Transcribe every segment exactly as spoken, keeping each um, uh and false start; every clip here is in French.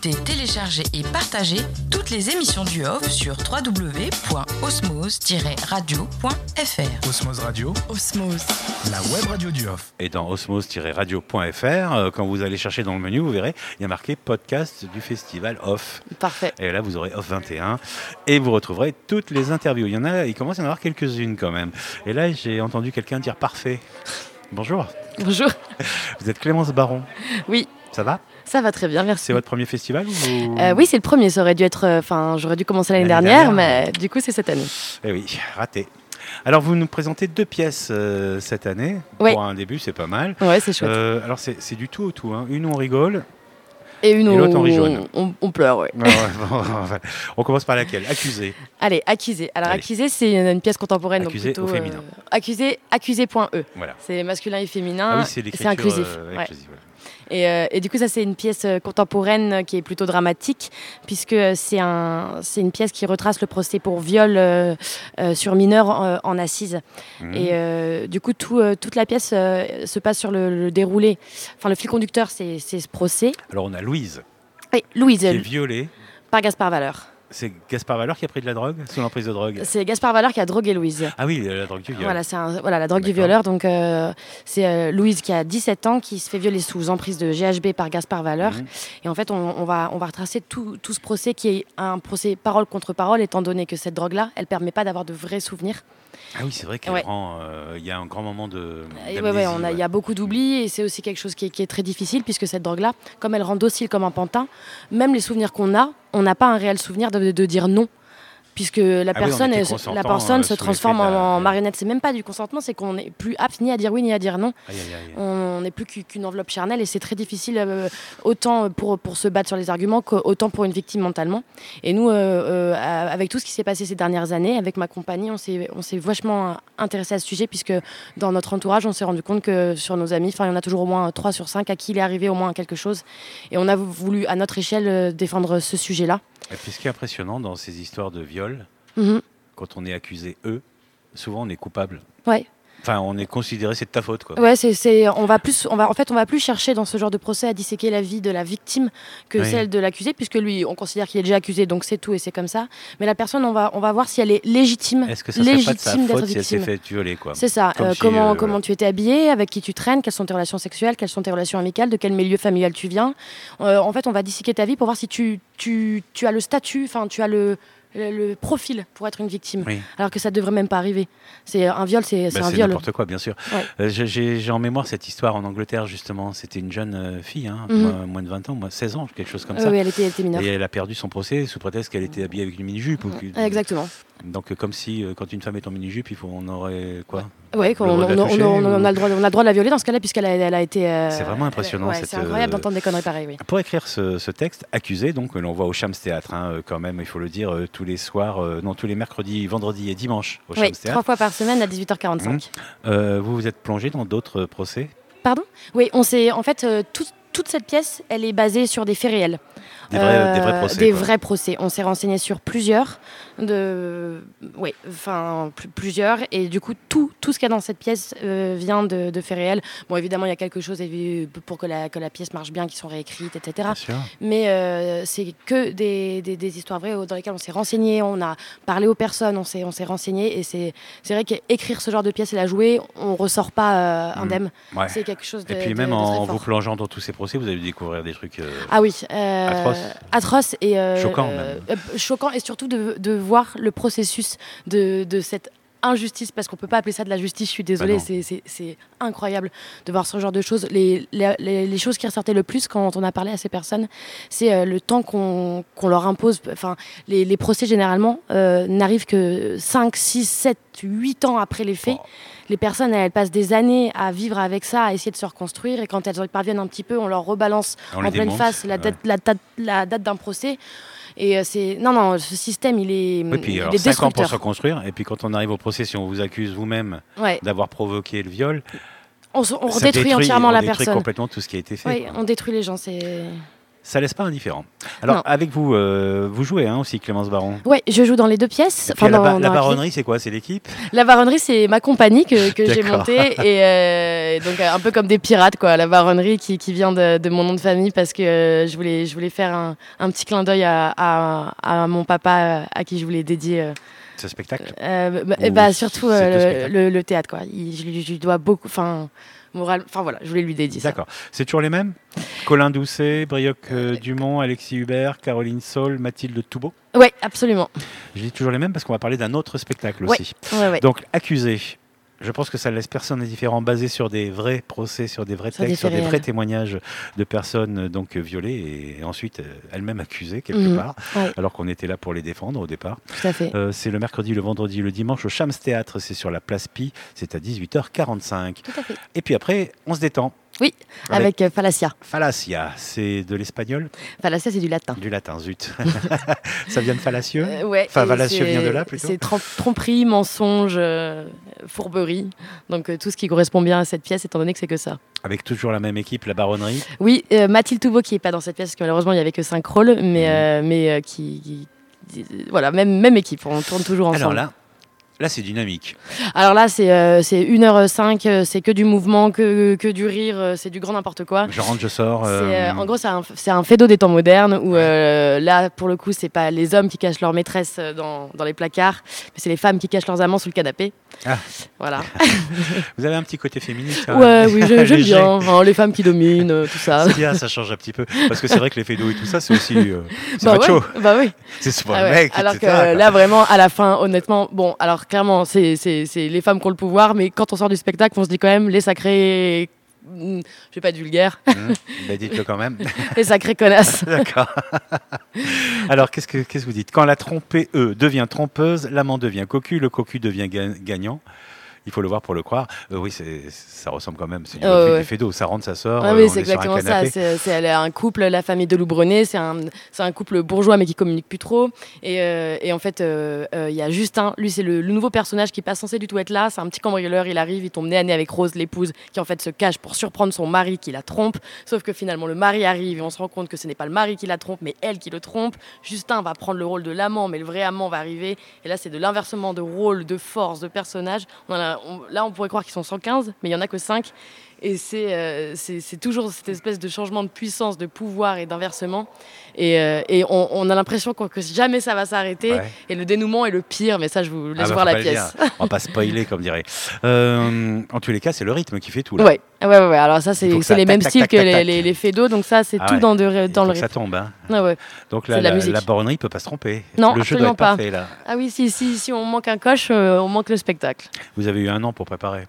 écouter, télécharger et partager toutes les émissions du Off sur w w w point osmose tiret radio point f r. Osmose Radio, Osmose, la web radio du Off. Et dans osmose tiret radio point f r, quand vous allez chercher dans le menu, vous verrez, il y a marqué podcast du festival Off. Parfait. Et là, vous aurez Off vingt et un et vous retrouverez toutes les interviews. Il y en a, il commence à y en avoir quelques-unes quand même. Et là, j'ai entendu quelqu'un dire parfait. Bonjour. Bonjour. Vous êtes Clémence Baron. Oui. Ça va ? Ça va très bien, merci. C'est votre premier festival ou... euh, Oui, c'est le premier. Ça aurait dû être. Enfin, euh, j'aurais dû commencer l'année, l'année dernière, dernière, mais du coup, c'est cette année. Eh oui, raté. Alors, vous nous présentez deux pièces euh, cette année. Oui. Pour un début, c'est pas mal. Ouais, c'est chouette. Euh, alors, c'est, c'est du tout au tout. Hein. Une où on rigole. Et une et où l'autre on rit jaune. On, on pleure, oui. Ouais, bon, on commence par laquelle ? Accusé. Allez, Accusé. Alors, Allez. Accusé, c'est une, une pièce contemporaine. Accusé donc plutôt, au féminin. Euh, accusé, accusé.e. Voilà. C'est masculin et féminin. Ah oui, c'est l'écriture c'est inclusif. Euh, ouais. inclusive, ouais. Et, euh, et du coup, ça, c'est une pièce contemporaine qui est plutôt dramatique, puisque c'est, un, c'est une pièce qui retrace le procès pour viol euh, euh, sur mineur euh, en assises. Mmh. Et euh, du coup, tout, euh, toute la pièce euh, se passe sur le, le déroulé. Enfin, le fil conducteur, c'est, c'est ce procès. Alors, on a Louise. Oui, Louise. Qui est violée. Par Gaspard Valeur. C'est Gaspard Valeur qui a pris de la drogue, sous l'emprise de drogue. C'est Gaspard Valeur qui a drogué Louise. Ah oui, la drogue du viol. Voilà, c'est un, voilà la drogue D'accord. du violeur. Donc, euh, c'est euh, Louise qui a dix-sept ans, qui se fait violer sous emprise de G H B par Gaspard Valeur. Mmh. Et en fait, on, on, va, on va retracer tout, tout ce procès qui est un procès parole contre parole, étant donné que cette drogue-là, elle ne permet pas d'avoir de vrais souvenirs. Ah oui, c'est vrai qu'il ouais. euh, y a un grand moment de. Il ouais, ouais, ouais. y a beaucoup d'oubli et c'est aussi quelque chose qui est, qui est très difficile puisque cette drogue-là, comme elle rend docile comme un pantin, même les souvenirs qu'on a, on n'a pas un réel souvenir de, de dire non. Puisque la ah personne, oui, elle, la personne euh, se transforme en, la... en marionnette. C'est même pas du consentement, c'est qu'on n'est plus apte ni à dire oui ni à dire non. Aïe, aïe, aïe. On n'est plus qu'une enveloppe charnelle et c'est très difficile, euh, autant pour, pour se battre sur les arguments qu'autant pour une victime mentalement. Et nous, euh, euh, avec tout ce qui s'est passé ces dernières années, avec ma compagnie, on s'est, on s'est vachement intéressé à ce sujet puisque dans notre entourage, on s'est rendu compte que sur nos amis, il y en a toujours au moins trois sur cinq à qui il est arrivé au moins quelque chose. Et on a voulu, à notre échelle, défendre ce sujet-là. Et puis ce qui est impressionnant dans ces histoires de viol, Mmh. quand on est accusé, eux, souvent on est coupable. Ouais. Enfin, on est considéré, c'est de ta faute, quoi. Ouais, c'est, c'est, on va plus, on va, en fait, on va plus chercher dans ce genre de procès à disséquer la vie de la victime que oui. celle de l'accusé, puisque lui, on considère qu'il est déjà accusé, donc c'est tout et c'est comme ça. Mais la personne, on va, on va voir si elle est légitime, Est-ce que ça serait légitime pas de sa d'être faute victime. si elle s'est fait violer, quoi. C'est ça. Euh, si, comment, euh, comment voilà. tu étais habillé, avec qui tu traînes, quelles sont tes relations sexuelles, quelles sont tes relations amicales, de quel milieu familial tu viens. Euh, en fait, on va disséquer ta vie pour voir si tu, tu, tu as le statut, enfin, tu as le Le, le profil pour être une victime, oui. alors que ça ne devrait même pas arriver. C'est un viol, c'est, c'est bah, un c'est viol. n'importe quoi, bien sûr. Ouais. Euh, j'ai, j'ai en mémoire cette histoire en Angleterre, justement. C'était une jeune euh, fille, hein, mm-hmm. moins, moins de vingt ans, moins, seize ans, quelque chose comme euh, ça. Oui, elle était, elle était mineure. Et elle a perdu son procès sous prétexte qu'elle était habillée avec une mini-jupe. Mm-hmm. Ou... Exactement. Donc, euh, comme si, euh, quand une femme est en mini-jupe, il faut, on aurait quoi Oui, on, on, on, toucher, on, on, a le droit, on a le droit de la violer dans ce cas-là, puisqu'elle a, elle a été. Euh, c'est vraiment impressionnant. Ouais, cette, c'est incroyable euh, d'entendre des conneries pareilles. Oui. Pour écrire ce, ce texte, Accusé, donc l'on voit au Shams Théâtre, hein, quand même, il faut le dire, euh, tous les soirs, euh, non, tous les mercredis, vendredis et dimanches au oui, Shams Théâtre. Trois fois par semaine à dix-huit heures quarante-cinq. Mmh. Euh, vous vous êtes plongé dans d'autres procès ? Pardon ? Oui, on s'est, en fait, euh, tout, toute cette pièce, elle est basée sur des faits réels. Des vrais, euh, des vrais procès. Des quoi. vrais procès. On s'est renseigné sur plusieurs, de, oui, enfin pl- plusieurs, et du coup tout, tout ce qu'il y a dans cette pièce euh, vient de, de faits réels. Bon, évidemment, il y a quelque chose pour que la, que la pièce marche bien, qui sont réécrites, et cetera. Mais euh, c'est que des, des, des histoires vraies dans lesquelles on s'est renseigné, on a parlé aux personnes, on s'est, on s'est renseigné, et c'est, c'est vrai qu'écrire ce genre de pièce et la jouer, on ressort pas euh, indemne. Mmh. Ouais. C'est quelque chose de. Et puis de, même de en vous plongeant dans tous ces procès, vous allez découvrir des trucs. Euh, ah oui. Euh, atroces. Atroces et euh, choquant, euh, euh, choquant et surtout de, de voir le processus de, de cette injustice, parce qu'on peut pas appeler ça de la justice, je suis désolée, bah c'est, c'est, c'est incroyable de voir ce genre de choses. Les, les, les choses qui ressortaient le plus quand on a parlé à ces personnes, c'est euh, le temps qu'on, qu'on leur impose. Enfin, les, les procès généralement euh, n'arrivent que cinq, six, sept, huit ans après les faits. Oh. Les personnes, elles passent des années à vivre avec ça, à essayer de se reconstruire, et quand elles y parviennent un petit peu, on leur rebalance on en pleine démonte. face la date, ouais. la, date, la date d'un procès. Et c'est non non, ce système il est oui, puis, il alors, est cinq destructeur. ans pour se reconstruire, et puis quand on arrive au procès, si on vous accuse vous-même ouais. d'avoir provoqué le viol, on, on détruit entièrement on la détruit personne. Complètement tout ce qui a été fait. Oui, on détruit les gens, c'est. Ça laisse pas indifférent. Alors, Non. avec vous, euh, vous jouez hein, aussi, Clémence Baron. Ouais, je joue dans les deux pièces. Et puis, Enfin, la, dans- ba- dans la la baronnerie, c'est quoi? C'est l'équipe? La baronnerie, c'est ma compagnie que, que j'ai D'accord. montée. Et euh, donc, euh, un peu comme des pirates, quoi. La baronnerie qui, qui vient de, de mon nom de famille parce que euh, je, voulais, je voulais faire un, un petit clin d'œil à, à, à mon papa euh, à qui je voulais dédier. Euh, Ce spectacle? euh, bah, Ou bah, surtout c'est euh, au le, spectacle. le- le théâtre, quoi. Il- je, lui, je lui dois beaucoup. Enfin, moral. Enfin, voilà, je voulais lui dédier ça. D'accord. C'est toujours les mêmes? Colin Doucet, Brioc euh, Dumont, Alexis Hubert, Caroline Saul, Mathilde Toubeau. Ouais, absolument. Je dis toujours les mêmes parce qu'on va parler d'un autre spectacle Ouais. aussi. Ouais, ouais. Donc, accusé. Je pense que ça laisse personne indifférent, basé sur des vrais procès, sur des vrais Sur des textes, sur faits des vrais réels. témoignages de personnes euh, donc violées et ensuite euh, elles-mêmes accusées quelque Mhm. part, Ouais, alors qu'on était là pour les défendre au départ. tout à fait. Euh, c'est le mercredi, le vendredi, le dimanche au Chams Théâtre, c'est sur la place Pi, c'est à dix-huit heures quarante-cinq. Tout à fait. Et puis après, on se détend. Oui, avec, euh, Falacia. Fallacia, c'est de l'espagnol, Falacia, c'est du latin. du latin, zut. Ça vient de fallacieux Euh, ouais, Enfin, et fallacieux c'est- vient de là plutôt. C'est trom- tromperie, mensonge, euh, fourberie. Donc euh, tout ce qui correspond bien à cette pièce, étant donné que c'est que ça. Avec toujours la même équipe, la baronnerie. Oui, euh, Mathilde Toubeau qui est pas dans cette pièce, parce que malheureusement il y avait que cinq rôles, mais, Mhm. euh, mais euh, qui, qui- qui- voilà, même, même équipe, on tourne toujours ensemble. Alors là, là c'est dynamique. Alors là, c'est euh, c'est une heure cinq, euh, c'est que du mouvement, que, que du rire, euh, c'est du grand n'importe quoi. Je rentre, je sors. C'est, euh, euh, en gros, c'est un, c'est un faido des temps modernes où euh, là, pour le coup, c'est pas les hommes qui cachent leur maîtresse euh, dans, dans les placards, mais c'est les femmes qui cachent leurs amants sous le canapé. Ah. Voilà. Vous avez un petit côté féministe. hein. Ouais, oui, j'ai- j'aime Léger. bien. hein, les femmes qui dominent, euh, tout ça. C'est bien, ça change un petit peu. Parce que c'est vrai que les fédos et tout ça, c'est aussi. euh, c'est Bah macho. ouais, bah oui. C'est souvent Ah le ouais. mec. Alors et que cetera, quoi. là, vraiment, à la fin, honnêtement, bon, alors clairement, c'est, c'est, c'est les femmes qui ont le pouvoir, mais quand on sort du spectacle, on se dit quand même les sacrés. Hmm, Je vais pas être vulgaire, Hum, bah, dites-le quand même. les sacrés connasses. D'accord. Alors, qu'est-ce que, qu'est-ce que vous dites? Quand la trompée E devient trompeuse, l'amant devient cocu, le cocu devient ga- gagnant. Il faut le voir pour le croire. Euh, oui, c'est, ça ressemble quand même. C'est du, Oh, refus ouais. du fédo. Ça rentre, ça sort. Ah euh, oui, on c'est est sur un exactement ça. canapé. C'est, c'est elle a un couple, la famille de Loubrenet, c'est un, c'est un couple bourgeois mais qui communique plus trop. Et, euh, et en fait, il euh, euh, y a Justin, lui c'est le, le nouveau personnage qui n'est pas censé du tout être là. C'est un petit cambrioleur, il arrive, il tombe nez à nez avec Rose, l'épouse, qui en fait se cache pour surprendre son mari qui la trompe. Sauf que finalement le mari arrive et on se rend compte que ce n'est pas le mari qui la trompe, mais elle qui le trompe. Justin va prendre le rôle de l'amant, mais le vrai amant va arriver. Et là, c'est de l'inversement de rôle, de force, de personnage. On en a- on- là, on pourrait croire qu'ils sont cent quinze, mais il n'y en a que cinq. Et c'est, euh, c'est, c'est toujours cette espèce de changement de puissance, de pouvoir et d'inversement. Et, euh, et on, on a l'impression qu'on- que jamais ça va s'arrêter. Ouais. Et le dénouement est le pire, mais ça, je vous laisse Ah bah, voir faut la pas le pièce. dire. On va pas spoiler, comme dirait. Euh, en tous les cas, c'est le rythme qui fait tout. Là. Ouais, ouais, ouais, ouais. Alors ça, Il c'est, faut que c'est ça les tac, mêmes tac, styles tac, que tac, les, tac. les, les fédos, donc ça, c'est Ah tout ouais. dans, de, Il dans faut le que ça rythme. tombe. Hein. Ah ouais. Donc là, C'est de la la, musique. la baronnerie peut pas se tromper. Non, le jeu doit absolument être pas. parfait là. Ah oui, si, si, si on manque un coche, euh, on manque le spectacle. Vous avez eu un an pour préparer.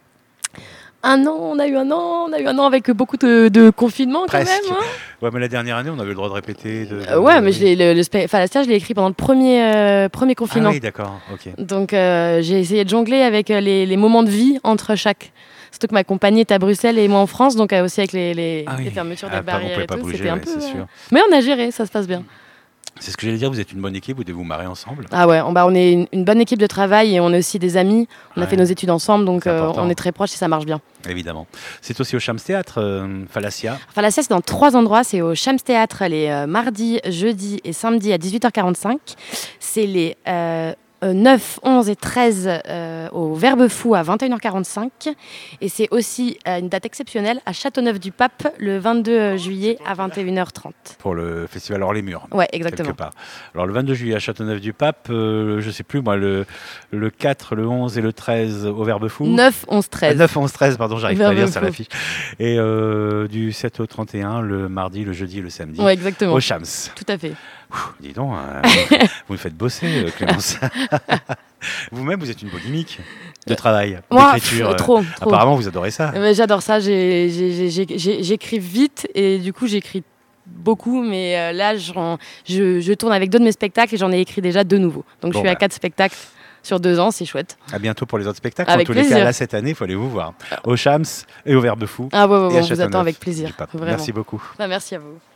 Un an, on a eu un an, on a eu un an avec beaucoup de, de confinement quand Presque. même. hein. Ouais, mais la dernière année, on avait le droit de répéter. De, de- Euh, ouais, mais je l'ai, le, le spe- Falacia, je l'ai écrit pendant le premier, euh, premier Ah confinement. oui, d'accord. Ok. Donc euh, j'ai essayé de jongler avec euh, les, les moments de vie entre chaque. Surtout que ma compagnie est à Bruxelles et moi en France, donc euh, aussi avec les, les, Ah oui. les fermetures Ah, des pas- on barrières pouvait et pas tout, bouger, c'était un ouais, peu. c'est euh, sûr. Mais on a géré, ça se passe bien. C'est ce que j'allais dire. Vous êtes une bonne équipe. Vous devez vous marrer ensemble. Ah ouais, on, bah, on est une, une bonne équipe de travail et on est aussi des amis. On a Ouais. fait nos études ensemble, donc C'est euh, important. on est très proches et ça marche bien. Évidemment. C'est aussi au Chams Théâtre, euh, Fallacia. Falacia, c'est dans trois endroits. C'est au Chams Théâtre les euh, mardis, jeudis et samedis à dix-huit heures quarante-cinq. C'est les euh, euh, neuf, onze et treize euh, au Verbe Fou à vingt et une heures quarante-cinq. Et c'est aussi euh, une date exceptionnelle à Châteauneuf-du-Pape le vingt-deux juillet à vingt et une heures trente. Pour le festival Hors les Murs. Ouais, Quelque exactement. part. Alors le vingt-deux juillet à Châteauneuf-du-Pape, euh, je sais plus moi, le, le quatre, le onze et le treize au Verbe Fou. neuf, onze, Ah, treize. neuf, onze, treize, pardon, j'arrive pas à Verbe lire sur Fou. l'affiche. Et euh, du sept au trente et un, le mardi, le jeudi et le samedi. Ouais, exactement. Au Chams. Tout à fait. Ouh, dis donc, euh, vous me faites bosser, euh, Clémence. Vous-même, vous êtes une bodymique de travail, Moi, d'écriture. pff, euh, trop, trop. Apparemment, vous adorez ça. Eh ben, j'adore ça. J'ai- j'ai- j'ai- j'ai- J'écris vite et du coup, j'écris beaucoup. Mais euh, là, j'en- je, je tourne avec deux de mes spectacles et j'en ai écrit déjà deux nouveaux. Donc, Bon, je suis à bah. quatre spectacles sur deux ans. C'est chouette. À bientôt pour les autres spectacles. Avec en tous les plaisir. cas, là, cette année, il faut aller vous voir. Au Chams et au Verbe Fou. Ah ouais, ouais, et ouais, à on vous attend Châteauneuf avec plaisir. du Pape. Vraiment. Merci beaucoup. Bah, merci à vous.